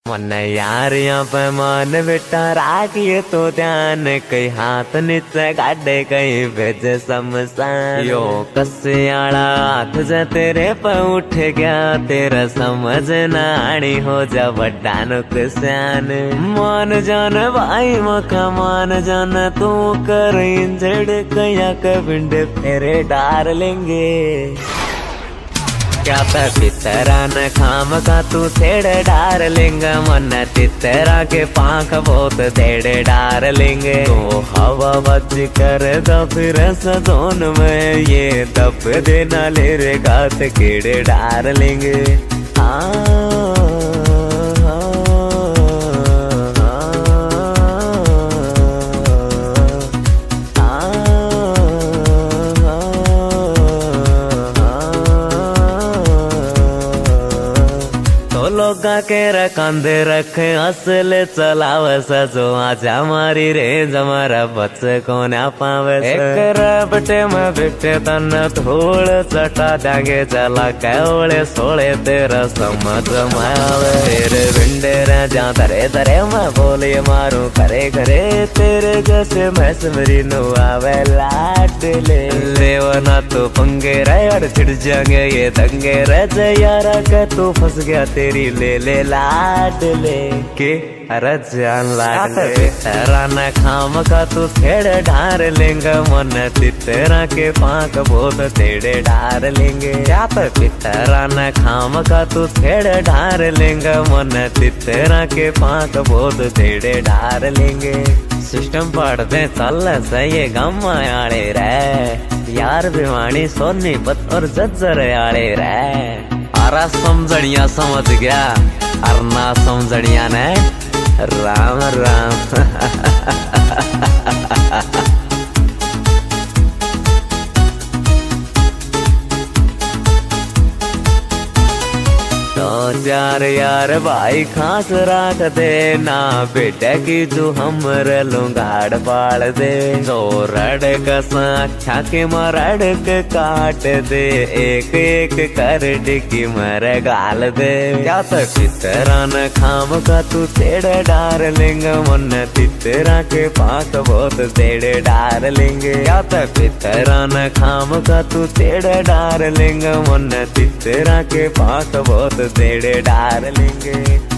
मन यार यहाँ पे मान बेटा राखिए तो ध्यान, कई हाथ नीचे गाडे कहीं भेजे शमशान। यो कसियाड़ा हाथ जे तेरे पे उठ गया, तेरा समझ ना आनी हो जा बड़ा नुकसान। मान जान भाई मका मान जान, तू कर इंजड़ कया कबिंड फेरे डार लेंगे। क्या पितरा न खाम का तू तेड़ डार लेंगे, मन तितरा के पाख बहुत तेड़ डार लेंगे। तो हवा बच कर फिर सजोन में, ये दब देना ले रे गात कीड़े डार लेंगे। लोगा के रखंदे रखे असल चलाव सजो, आज हमारी रेंज हमारा बच्चे को ना पावे। एक रबटे में बिकटे तन थोड़ चटा जागे चला कैवड़े सोड़े तेरा समझ में आवे। तेरे विंडे रह जा तरे तरे मैं बोले मारू करे करे, तेरे जैसे मैं समरी नु आवे लाड ले वना तो पंगे रहे और छिड़ जाएंगे ये दंगे रह यारा का तू फंस गया तेरी ले लाड ले के जान लाड ले। तेरा न खाम का तू थेड़ ढार लेंगे, मन तितरा के पाक बहुत तेड़े डार लेंगे। क्या तेरा न खाम का तू थेड़ ढार लेंगे, मन तितरा के पाक बहुत तेड़े डार लेंगे। सिस्टम पढ़ते चल सही गम आड़े रे, यार भिवानी सोनी पत और जज्जर आड़े रे। आरा समझनिया समझ गया, और ना समझनिया ने राम राम। चार यार भाई खास राख दे ना, बेटा की तू हमर लुंगाड़ पाड़ दे। जो रड़क अच्छा के मरड़क काट दे, एक एक कर डिकी मर गाल दे। क्या तितरा न खाम का तू तेड़ डार लेंगे, मन तितरा के पाक बहुत तेड़ डार लेंगे। क्या तितरा न खाम का तू तेड़ डार लेंगे, मन तितरा के पाक बहुत तेड़ डार लेंगे।